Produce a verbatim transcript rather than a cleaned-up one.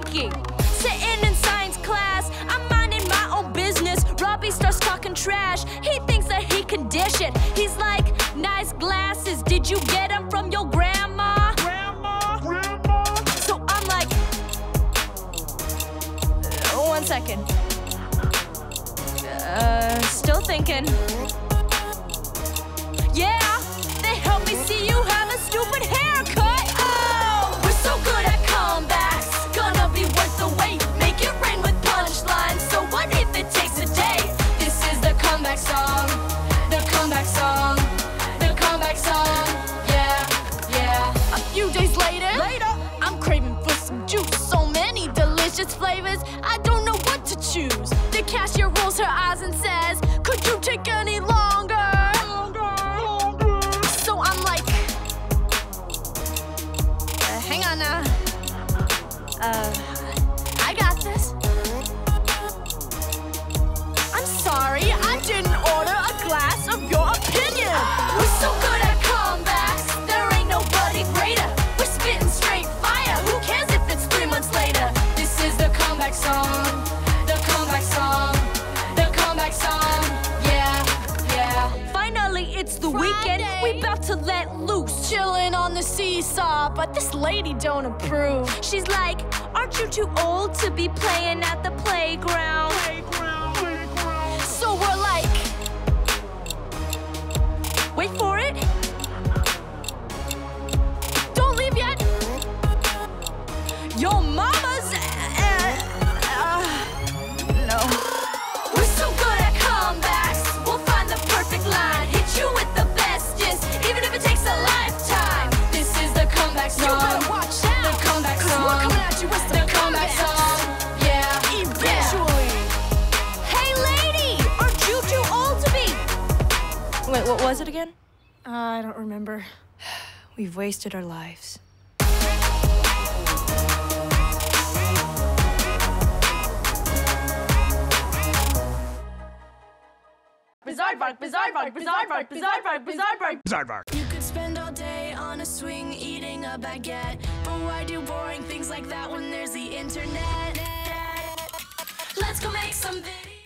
lucky. Sitting in science class, I'm minding my own business. Robbie starts talking trash. He thinks that he can dish it. He's like, nice glasses, did you get them from your grandma? Grandma, grandma. So I'm like, uh, one second. Uh, still thinking. Yeah, they help me see you have a stupid haircut. Oh, we're so good at comebacks. Gonna be worth the wait. Make it rain with punchlines. So what if it takes a day? This is the comeback song. The comeback song. The comeback song. Yeah, yeah. A few days later, later, I'm craving for some juice. So many delicious flavors, I don't know what to choose. The cashier rolls her eyes and says, could you take any longer? So I'm like, uh, hang on now. Uh, I got this. I'm sorry, I didn't order a glass of your opinion. We're so good at comebacks, there ain't nobody greater. We're spitting straight fire, who cares if it's three months later? This is the comeback song, the comeback song, the comeback song, yeah, yeah. Finally, it's the Friday. Weekend, we about to let loose. Chilling on the seesaw, but this lady don't approve. She's like, aren't you too old to be playing at the playground? Playground, playground. So we're like, wait for it. Don't leave yet. Your mama's, uh, uh, no. We're so good at comebacks. We'll find the perfect line. Hit you with the bestest, even if it takes a lifetime. This is the comeback song. You better watch out. The comeback song. We're coming at you with the comeback song. Yeah, eventually. Yeah. Hey, lady, aren't you too old to be? Wait, what was it again? Uh, I don't remember. We've wasted our lives. Bizaardvark, Bizaardvark, Bizaardvark, Bizaardvark, Bizaardvark. Bizaardvark. You could spend all day on a swing eating a baguette, but why do boring things like that when there's the internet? Let's go make some videos.